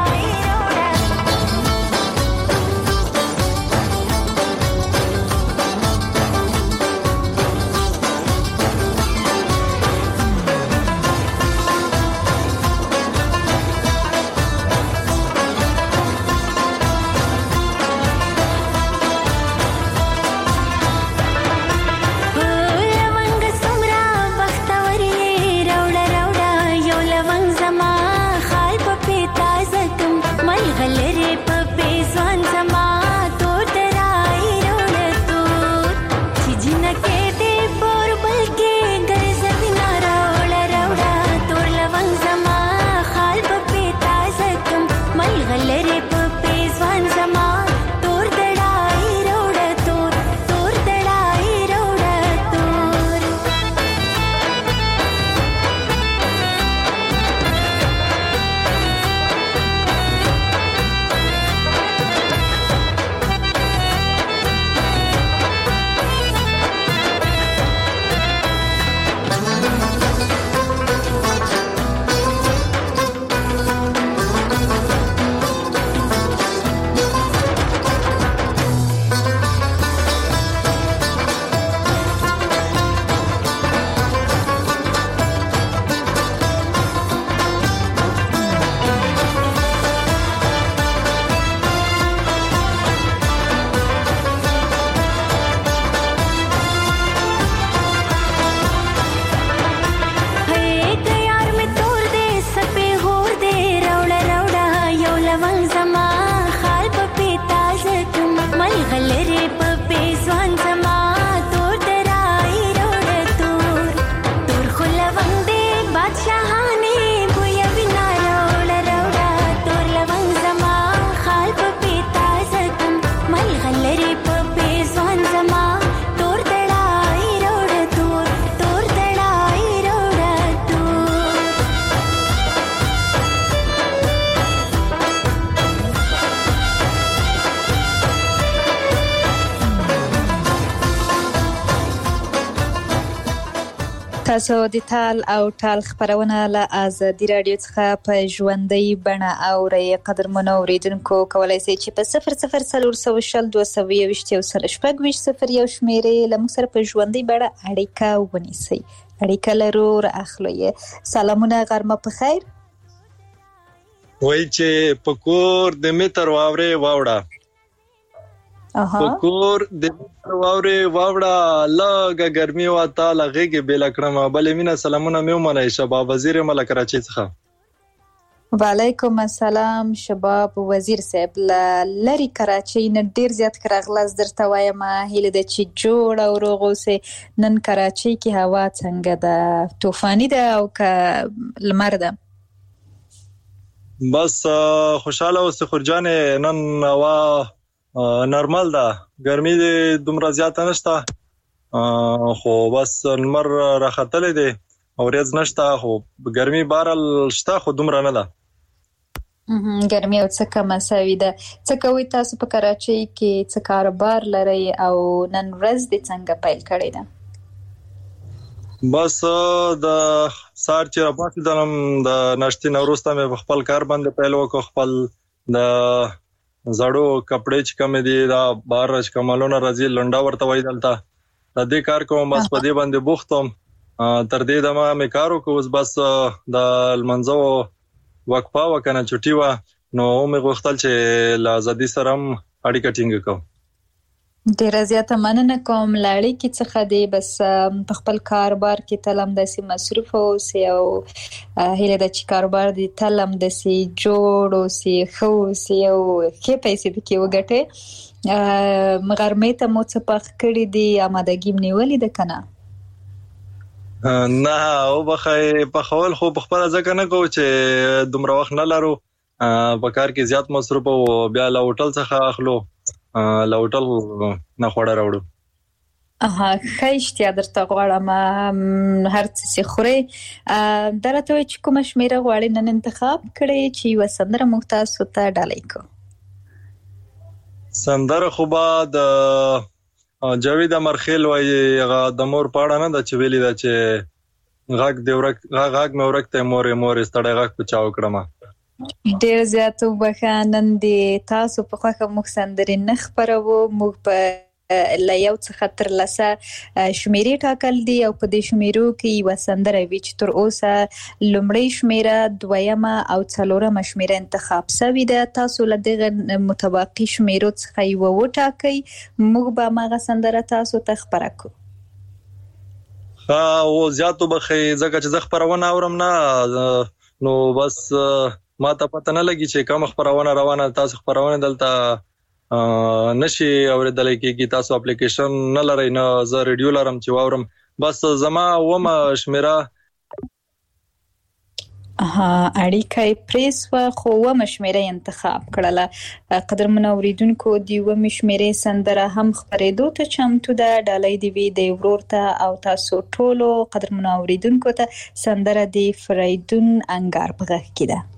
تاسو د تال او ټال خبرونه له آزادي رادیو څخه په ژوندۍ بڼه اورئ. قدرمنو اوریدونکو کولای شئ چې په صفر صفر څلور سوه شل دوه سوه یوویشت یو سل شپږ ویشت صفر یو شمېرې له موږ سره په ژوندۍ بڼه اړیکه ونیسئ. اړیکه لرو را اخلو یې. سلامونه، غرمه په خیر. وای چې په کور د متر واورې واوړه په کور د متر واورې واوړه لږه ګرمي واته لغېږي بېله کړمه. بلې مینه سلامونه مې ومنئ. شباب وزیر یم له کراچۍ څخه. وعلیکم السلام شباب وزیر صاحب. له لرې کراچۍ نه ډېر زیات ښه راغلاست درته وایم. هیله ده چې جوړ او روغ اوسې. نن کراچۍ کې هوا څنګه ده؟ طوفاني ده او که لمر ده؟ بس خوشحاله اوسې خورجانې. نن هوا نارمل ده، ګرمي دې دومره زیاته نشته، خو بس لمر راختلی دی او ورېځ نشته، خو ګرمي بهرحال شته خو دومره نه ده. ګرمي او څه کمه سوې ده. څه کوئ تاسو په کراچۍ کې؟ څه کاروبار لرئ او نن ورځ دې څنګه پیل کړې ده؟ بس د سهار چې راپاڅېدم د ناشتې نه وروسته مې په خپل کار باندې پیل وکړ. خپل د زړو کپړې چې کومې دي دا بهر چې کمالونه راځي لنډه ورته وایي دلته د دې کار کوم. بس په دې باندې بوخت وم. تر دې دمه مې کار وکړ. اوس بس د لمانځه وقفه وه که نه چوټي وه، نو مې غوښتل چې له ازادي سره هم اړیکه ټینګه کړم. ډېره زیاته مننه کوم له اړیکې څخه دی. بس په خپل کاروبار کې تل همداسې مصروف اوسئ او هیله ده چې کاروبار دې تل همداسې جوړ اوسي، ښه اوسي او ښې پیسې پکې وګټئ. غرمې ته مو څه پخ کړي دي؟ امادګي م نیولې ده که نه؟ نه وبخئ، پخول خو په خپله ځکه نه کوو چې دومره وخت نه لرو. په کار کې زیات مصروف او بیا له هوټل څخه اخلو، له هوټل نه خواړه راوړو. اها، ښه اشتیا درته غواړم. هر څه چې خورئ دا راته وایي چې کومه شمېره غواړئ نن انتخاب کړئ چې یوه سندره موږ تاسو ته ډالۍ کړو؟ سندره خو به د جاوید امرخیل وایي، هغه د مور په اړه نه ده چې ویلي ده چې غږ دې ورک غږ مې ورک دی مورې مورې ستړی غږ په چا وکړمه. ډېر زیات وبخښه، نن د تاسو په خوښه موږ سندرې نه خپروو. موږ په له یو څخه تر لسه شمېرې ټاکل دي او په دې شمېرو کې یوه سندره وي چې تر اوسه لومړۍ شمېره، دویمه او څلورمه شمېره انتخاب سوې ده. تاسو له دغه متباقي شمېرو څخه یوه وټاکئ، موږ به هماغه سندره تاسو ته خپره کړو. ښه، او زیات وبخئ ځکه چې زه خپرونه اورم نه، نو بس ما ته پته نه لګي چې کومه خپرونه روانه. تاسو خپرونه دلته نشي اورېدلی کېږي، تاسو اپلیکیشن نه لرئ، نه زه ریډیو لرم چې واورم. بس زما اومه شمېره اړیکه یې پرې سوه، خو اومه شمېره یې انتخاب کړله. قدرمنو اورېدونکو د یومې شمېرې سندره هم خپرېدو ته چمتو ده. ډالۍ دې وي د ورور ته او تاسو ټولو قدرمنو اورېدونکو ته. سندره د فریدون انګار په غږ کې ده.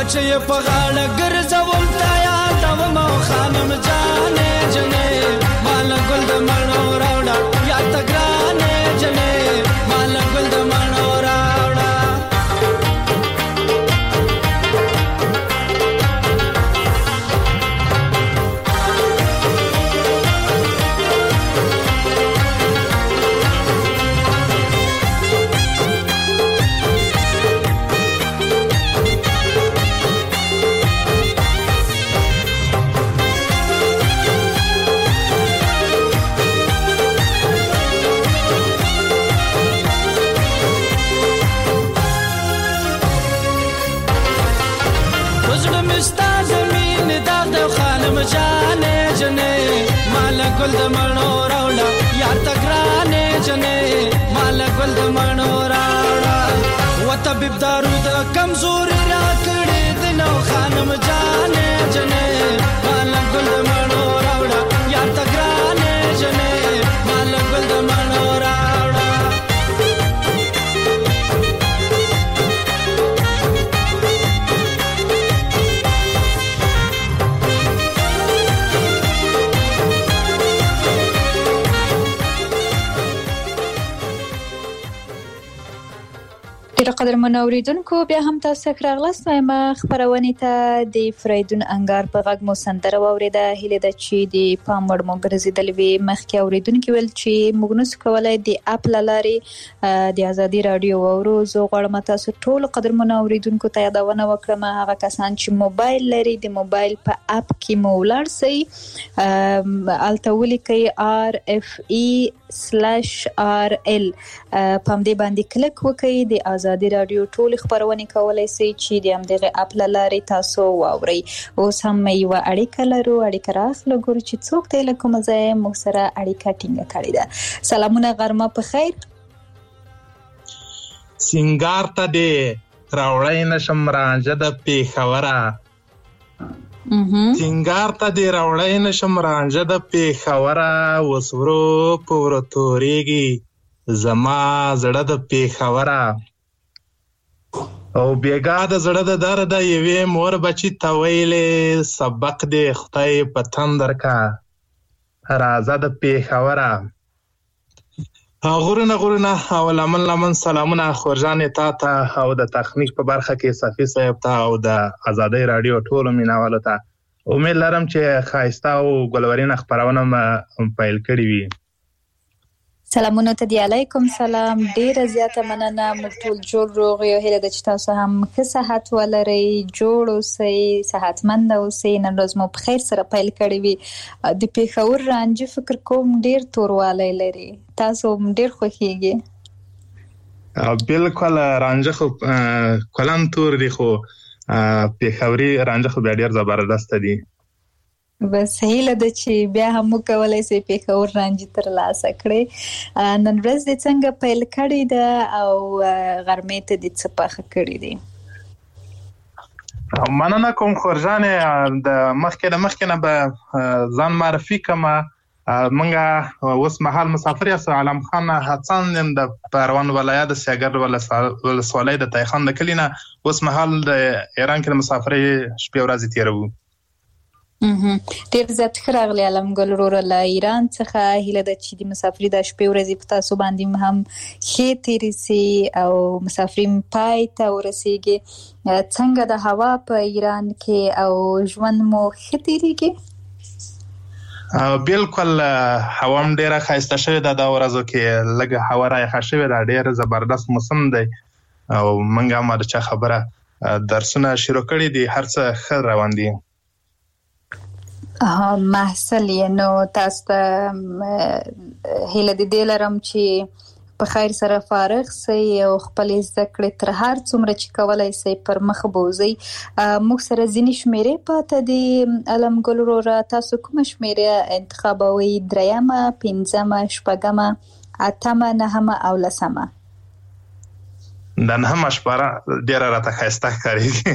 چې په غاړه ګرځوم تا یادوم او خانم جانې جنې مال ګل د مڼو راوړه یا ته ګرانې جنې مال ګل د مڼو راوړه جانې جنې مال ګل د مڼو راوړه یا ته ګرانې جنې مال ګل د مڼو راوړه و طبيب دارو د کمزوري راکړې د نو خانم جانې جنې مال ګل د مڼو راوړه یا ته ګرانې جنې مال ګل د مڼو راوړه ډیره قدرمن اوریدونکو بیا هم تاسو راغلاست ما خبرونه ته د فریدون انګار په غږ مو سندره واوریده هله د چی د پاموړ مو ګرځیدل وی مخکې اوریدونکو ول چې موږ نو کولای د اپ لاري د ازادي رادیو اورو زه غواړم تاسو ټول قدرمن اوریدونکو ته یادونه وکړم هغه کسان چې موبایل لري د موبایل په اپ کې مو ولر سي التولي کوي ار اف ای سلاش آر ال پم دې باندې کلیک وکړئ د ازادي رادیو ټول خبرونه کولای شئ چې د همدغه اپ لاري تاسو واورئ اوس هم یو اړیکه لرو اړیکه راخلو ګورو چې څوک ته له کوم ځای مو سره اړیکه ټینګه کړې ده سلامونه غرمه په خیر سنگار ته دې راوړای نشم رانجه د پیښوره سنگار ته دی راوړای نشم رانجه د پیښوره وسورو پور تورېږي زما زړه د پیښوره او بیګا د زړه د درد یوې مور بچی ته ویلې سبق دی خدای په تندر کا راځه د پیښوره غورونه غورونه او لمن لمن سلامونه خورجان تا ته او د تخنیک په برخه کې صفي صاحب ته او د ازادي رادیو ټولو مینوالو ته امید لرم چې خایسته او ګلورین خبرونه پیل کړي وي سلامونه ته دی علیکم سلام ډیره زیاته مننه موږ ټول جوړ روغ یو هله د چې تاسو هم ښه صحت ولرئ جوړ اوسئ صحتمند اوسئ نن ورځ مو په خیر سره پیل کړی وي د پیښور رانجه فکر کوم ډیر توروالی لري تاسو ډیر خوښیږي بالکل رانجه خو کلم تور دی خو پیښوري رانجه خو ډیر زبردست دي بس هیله د چې بیا هم کولای شي پیښور رانجه تر لاسه کړي نن ورځ د څنګه پیل کړی ده او غرمې ته د څه پخه کړی دي مننه کوم خورجانې د مخکې د مخکې نه به ځان معرفي کما منګه اوس مهال مسافر یاسو علم خان حسن د پروان ولایت د سیګر ولسوالۍ د تایخان د کلینا اوس مهال د ایران کې مسافرې شپې ورځې تیرو ډیر زیات خراغلی علم ګل ورور له ایران څخه هیله د چې د مسافرې د شپې ورځې په تاسو باندې هم ښه تیرې سي او مسافرې پای ته ورسیږي څنګه د هوا په ایران کې او ژوند مو ښه تیریږي بالکل هوا هم ډیره ښایسته شوې ده دا ورځو کې لږه هوا رایښه شوې ده ډیر زبردست موسم دی او موږ هم د چا خبره درسونه شروع کړي دي هر څه ښه روان دي محصل یې نو تاسو ته هیله دې لرم چې په خیر سره فارغ سي او خپل زده کړې تر هر څومره چې کولای سي پر مخ بوزي موږ سره ځینې شمیرې پاتې دي علم ګل ورور تاسو کوم شمیرې انتخابوي دریمه پنځمه شپږمه اتمه نهمه او لسمه د نهمه شپاره ډیره راته ښایسته ښکارېږي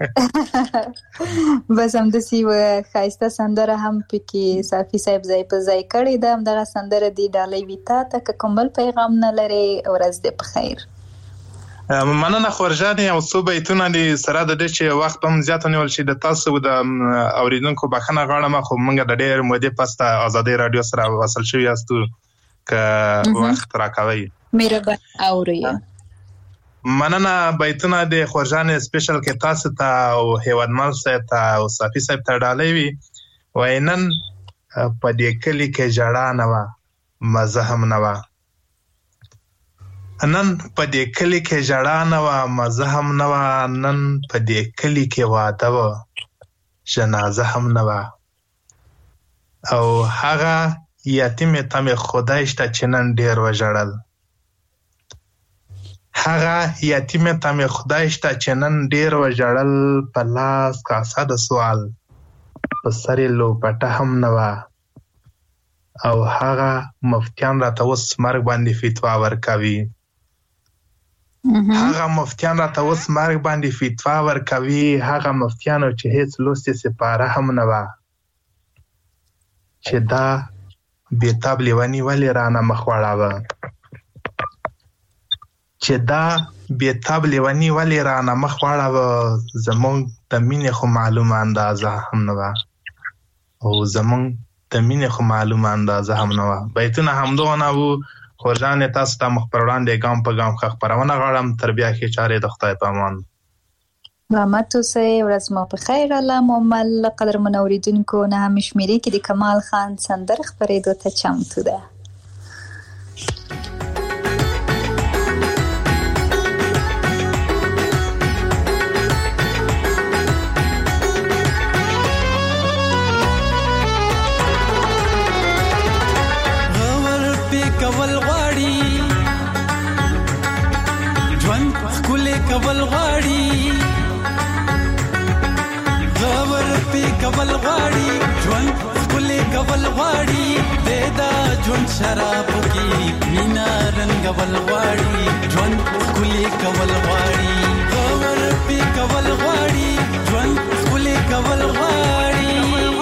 بس همداسې یوه ښایسته سندره هم پکې صافي صاحب ځای په ځای کړې ده همدغه سندره دې ډالۍ وي تا ته که کوم بل پیغام نه لرې ورځ دې په خیر مننه خورجان او څو بیتونه دي سره د دې چې وخت هم زیات نیول شي د تاسو د اوریدونکو بخښنه غواړم خو موږ د ډېر مودې پس ته آزادۍ رادیو سره وصل شوي یاستو که وخت راکوي مهربان اوري مننه بیتونه د خورجان سپیشل کې تاسو ته او هیوادمل صاحب ته او صافي صاحب ته ډالۍ وي وای نن په دې کلي کې جړا نه وه مزه هم نه وه نن په دې کلی کې جړا نه وه مزه هم نه وه نن په دې کلی کې واده وه جنازه هم نه وه او هغه یتیمې ته مې خدای شته چې نن ډېر وژړل هغه یتیمې ته مې خدای شته چې نن ډېر وژړل په لاس کاسه د سوال په سر یې لوپټه هم نه وه او هغه مفتیان راته اوس مرګ باندې فتوا ورکوي هغه مفتیان راته اوس مرګ باندې فتوا ورکوي هغه مفتیانو چې هیڅ لوستې سپاره هم نه وه چې دا بېتاب لیوني ولې رانه مخ وړاوه چې دا بېتاب لیوني ولې رانه مخ وړاوه زمونږ د مینې خو معلومه اندازه هم نه وه او زمونږ د مینې خو معلومه اندازه هم نه وه بیتونه همدغه وو خورجان تاسو ته مخ پر وړاندې ګام په ګام ښه خپرونه غواړم تر بیا ښې چارې د خدای په امان رحمت اوسئ ورځ مو په خیر الله ممل قدرمن اوریدونکو نه هم شمیرې کې د کمال خان سندره خپرېدو ته چمتو ده کول غواړي غور په کول غواړي ژوند خپلې کول غواړي د دا ژوند شراب کې مینا رنګول غواړي ژوند خپلې کول غواړي غور په کول غواړي ژوند خپلې کول غواړي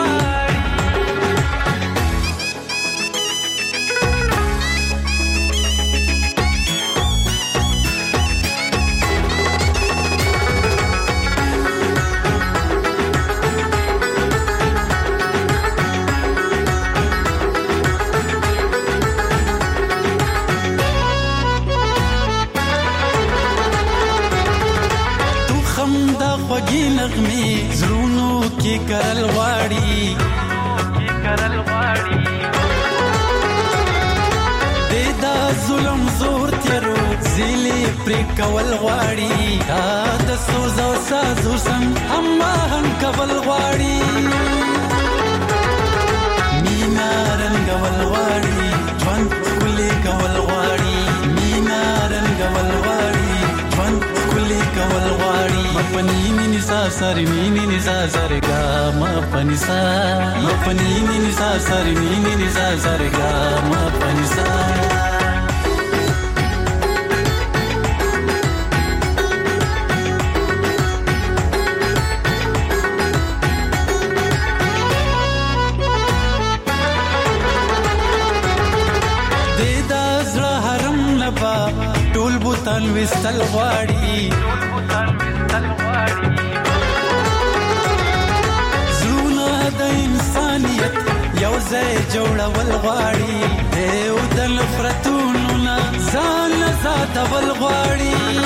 خوږی نغمې زړونو کې کرل غواړي د دا ظلم زور تیرو زیلې پرې کول غواړي دا د سوز او سازو سم اما هم کول غواړي مینا رنګول غواړي ژوند ښکلې کول غواړي مینا رنګول غواړي ژوند ښکلې کول غواړي مپنی نی سا سر نی نی سا سر گا مپنی سا مپنی نی سا سر نی نی سا سر گا مپنی سا دیدا زړه حرم نبا ټول بوتان وستل غواړي زړونه د انسانیت یو ځای جوړول غواړي دیو د نفرتونو نه ځان آزادول غواړي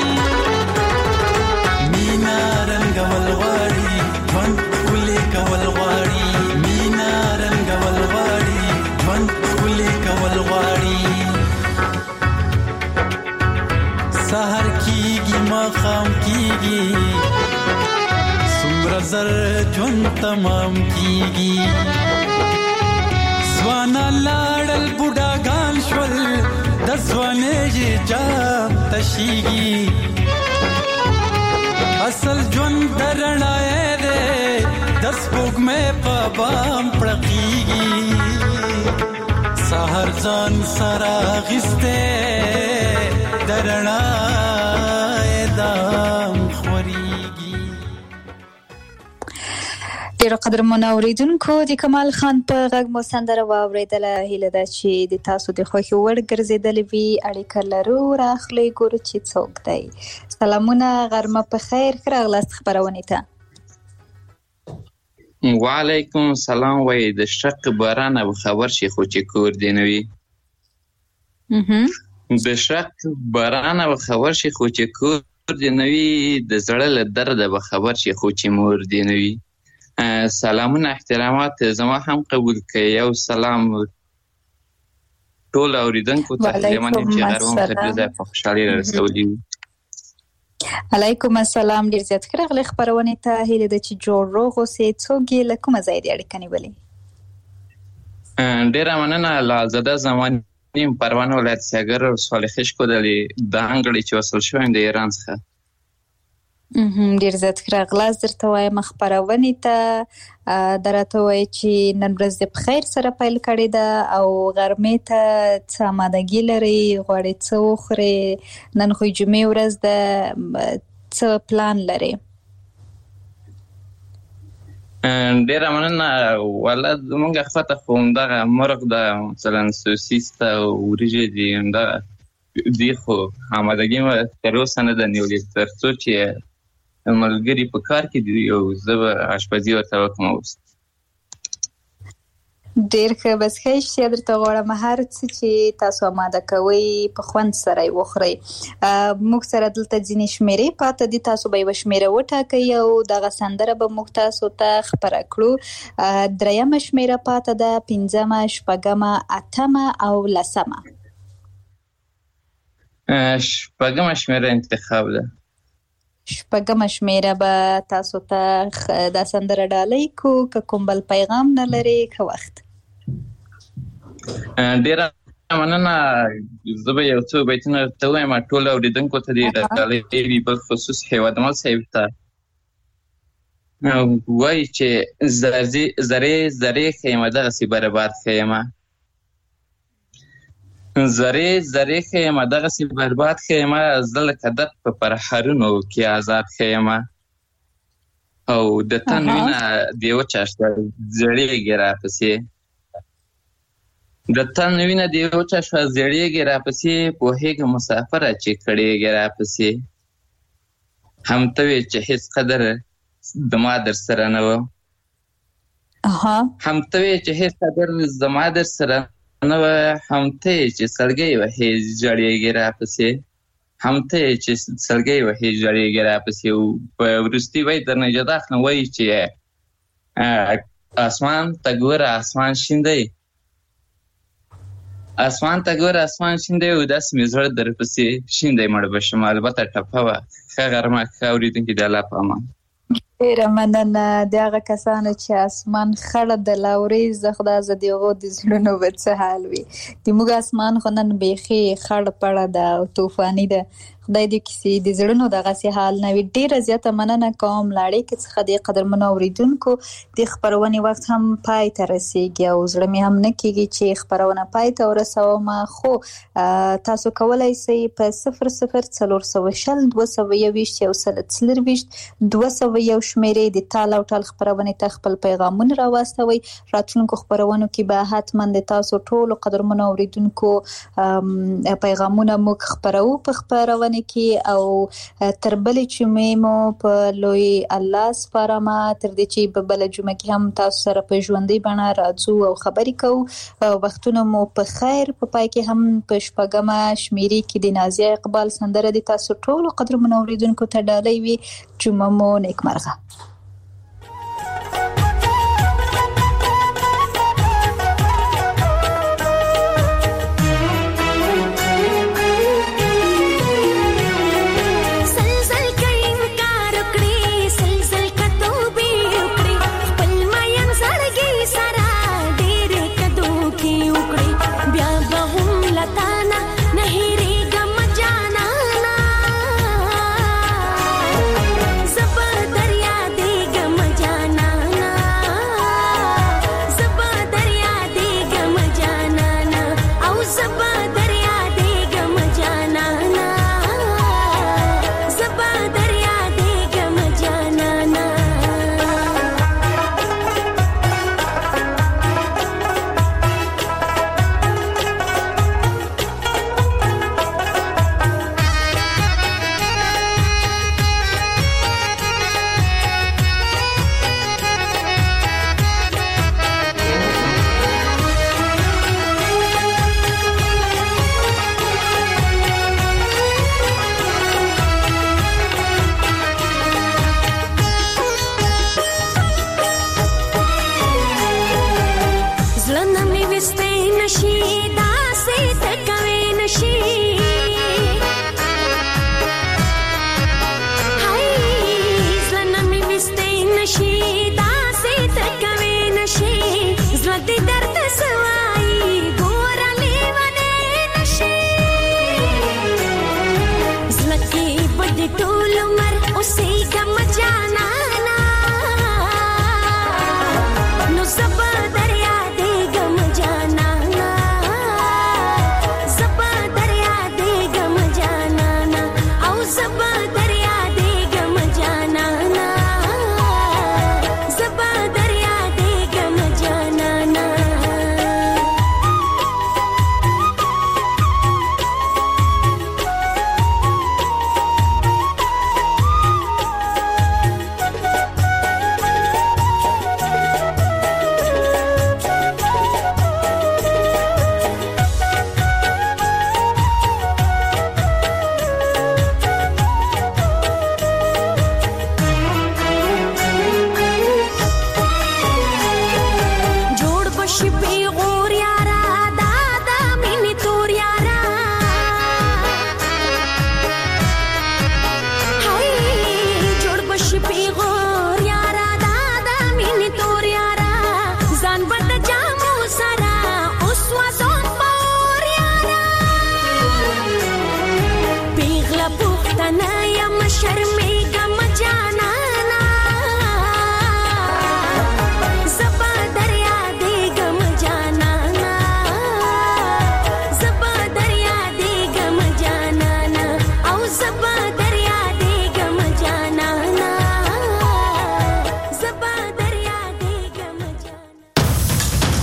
مینا رنګول غواړي ژوند ښکلې کول غواړي مینا رنګول غواړي ژوند ښکلې کول غواړي سحر کیږي ماښام کیږي څومره زر ژوند تمام کیږي ځوانا لاړل بوډاګان شول د ځوانۍ جام تشیږي اصل ژوند د رڼا دی د سپوږمۍ په بام پړقیږي سحر ځان سره اخیستی د رڼا دام خوريږي ډیرو قدرمنو اوریدونکو د کمال خان په غږ مو سندره واوریدله. هیله ده چې د تاسو د خوښې وړ ګرځېدلې وي. اړیکه لرو، راخلی ګورو چې څوک دی. سلامونه، غرمه په خیر، ښه راغلاست خپرونې ته. وعلیکم سلام. وای د شق باران او خبر شي خو چې کور دی نه وي. د شق باران او خبر شي خو چې کور دی نه وي، د زړه له درده به خبر شي خو چې مور دی نه وي. سلامونه، احترامات زما هم قبول کړئ. یو سلام ټول اوریدونکو ته لیمن چې غرون ترجزه په خوشحالي رسولي. علیکم السلام. ډیر زیات ښه راغلی خپرونې ته. هیله ده چې جوړ روغ اوسې. څوک یې له کومه ځای دې اړیکه نیولې؟ ډیره مننه. لازده زماني پروان ولایت سیاګر ولسوالۍ خشکو د انګړې چې وصل شوی د ایران څخه. ډیر زیات ښه راغلاست درته وایم خپرونې ته. دا راته وایي چې نن ورځ دې په خیر سره پیل کړې ده او غرمې ته څه امادګي لرئ؟ غواړئ څه وخورئ؟ نن خو جمعې ورځ ده، څه پلان لرئ؟ ډیره مننه. والله زموږ خواته خو همدغه مرغ ده، مثلا سوسیس ده او وریجې دي. همدغه دي خو امادګي مې تر اوسه نه ده نیولې، تر څو چې ملګري په کار کې دي او زه به اشپزي ورته وکړم اوس. ډېر ښه. بس ښه اشتیا درته غواړم هر څه چې تاسو اماده کوئ په خوند سره یې وخورئ. موږ سره دلته ځینې شمېرې پاته دي، تاسو به یوه شمېره وټاکئ او دغه سندره به موږ تاسو ته خپره کړو. درېیمه شمېره پاته ده، پنځمه، شپږمه، اتمه او لسمه. شپږمه شمېره انتخاب ده. شپږمه شمېره به تاسو ته دا سندره ډالۍ کو. که کوم بل پیغام نه لري، ښه وخت. ډېره مننه. زه به یو څو بیتونه ورته ووایم ټولو اورېدونکو ته دې ډالۍ وي، بالخصوص هیوادمل صاحب ته. وایي چې زرې زرې ښیمه دغسې برباد ښیمه، زرې زرې ښیمه دغسې برباد ښیمه، زه لکه درد په پرهرونو کې آزاد ښیمه. او د تن وینه دې وچاښته زړېږي راپسې، د تن وینه دې وچاښته زړېږي راپسې، پوهېږم مسافره چې کړېږي راپسې. هم ته وې چې هېڅ قدر زما در سره نه و، هم ته وې چې هېڅ قدر زما در سره نه وه، هم ته چې سلګۍ وهې ژړېږي راپسې، هم ته چې سلګۍ وهې ژړېږي راپسې. په وروستي بیت درنه جدا اخلم، وایي چې اسمان ته ګوره اسمان شین دی، اسمان ته ګوره اسمان شین دی، او داسې مې زړه درپسې شین دی مړ به شم. البته ټپه وه. ښه غرمه، ښه اورېدونکي، د الله په امان. ډېره مننه. د هغه کسانو چې اسمان خړه د لاورې زه خدا زه د هغو د زړونو به څه حال وي. د موږ اسمان خو نن بیخي خړ پړه ده او طوفاني ده. خدای دې کسي د زړونو دغسې حال نه وي. ډېره زیاته مننه کوم له اړیکې څخه د قدرمنو اورېدونکو. د خپرونې وخت هم پای ته رسېږي او زړه مې هم نه کېږي چې خپرونه پای ته ورسوم، خو تاسو کولی سئ په صفر صفر څلور سوه شل دوه سوه یوویشت یو سل څلرویشت دوه سوه یو شمېرې د تال او ټال خپرونې ته خپل پیغامونه راواستوئ. راتلونکو خپرونو کې به حتما د تاسو ټولو قدرمنو اوریدونکو پیغامونه موږ خپرو په خپرونه کې، او تر بلې جمعې مو په لوی الله سپارمه، تر دې چې په بله جمعه کې هم تاسو سره په ژوندۍ بڼه راځو او خبرې کوو. وختونه مو په خیر. په پای کې هم په شپږمه شمېرې کې د نازیه اقبال سندره د تاسو ټولو قدرمنو اوریدونکو ته ډالۍ وي. جمعه مو نیکمرغه.